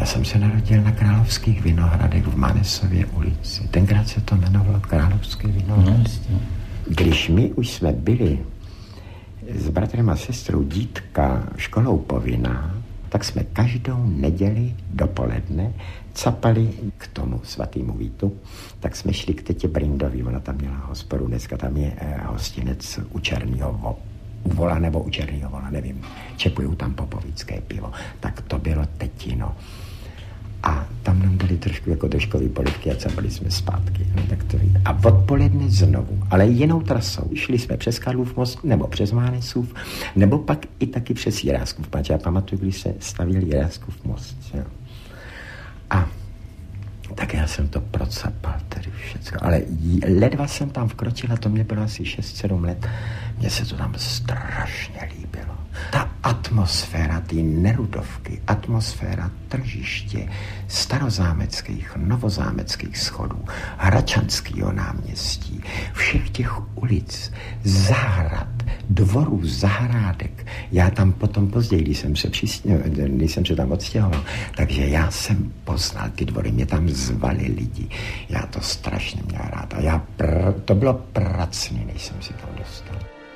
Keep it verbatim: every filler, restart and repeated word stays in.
jsem se narodil na Královských Vinohradech v Manesově ulici. Tenkrát se to jmenovalo Královské Vinohrady. Když my už jsme byli s bratrem a sestrou dítka školou povinná, tak jsme každou neděli dopoledne capali k tomu svatýmu Vítu, tak jsme šli k tetě Brindovi, ona tam měla hospodu, dneska tam je eh, hostinec u Černýho vo, u Vola nebo u Černýho Vola, nevím, čepujou tam popovické pivo, tak to bylo tetino. A tam nám dali trošku jako držkový polivky a capali jsme zpátky. No, tak to a odpoledne znovu, ale jinou trasou. Šli jsme přes Karlův most, nebo přes Mánesův, nebo pak i taky přes Jiráskův. Páč, já pamatuju, když se stavěl Jiráskův most. Jo. A tak já jsem to procapal tedy všecko. Ale ledva jsem tam vkročila, to mě bylo asi šest sedm let. Mně se to tam strašně líbilo. Ta atmosféra, ty Nerudovky, atmosféra tržiště, starozámeckých, novozámeckých schodů, Hračanského náměstí, všech těch ulic, zahrad, dvorů, zahrádek. Já tam potom později, když jsem se, přistěho, když jsem se tam odstěhoval, takže já jsem poznal ty dvory, mě tam zvali lidi. Já to strašně měl rád. A já pr- to bylo pracný, než jsem si tam dostal.